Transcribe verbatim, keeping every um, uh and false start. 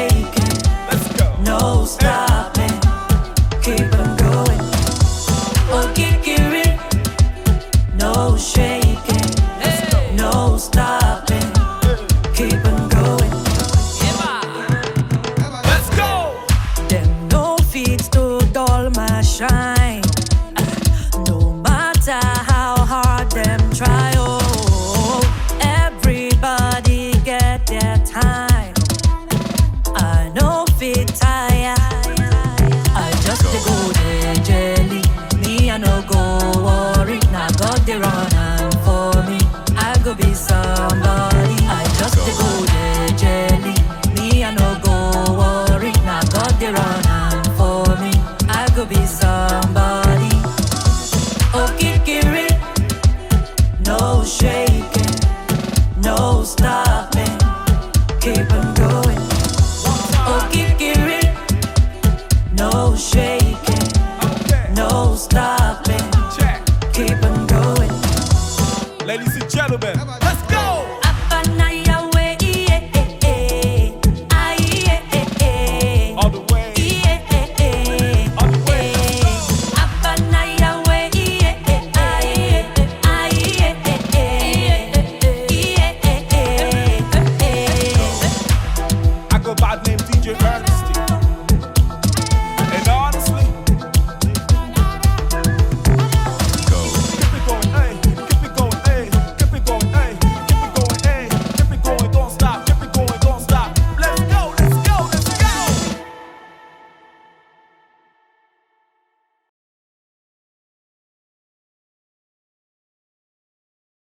shaking, Let's go. no stopping, keep on going. Oh, kikiri, no shaking, no stopping, keep on going. Let's go. Them no feet to dull my shine. No matter how hard them try, oh, everybody get their time. I no fit tire. I just the go the jelly. Me I no go worry. Now God they run am for me. I go be somebody. I just the go the jelly. Me I no go worry. Now God they run am for me. I go be somebody. Oh, kikiri, no shaking, no stopping, keep on going. Oh, kikiri, no shaking, no stopping, Check. keep on going. Ladies and gentlemen,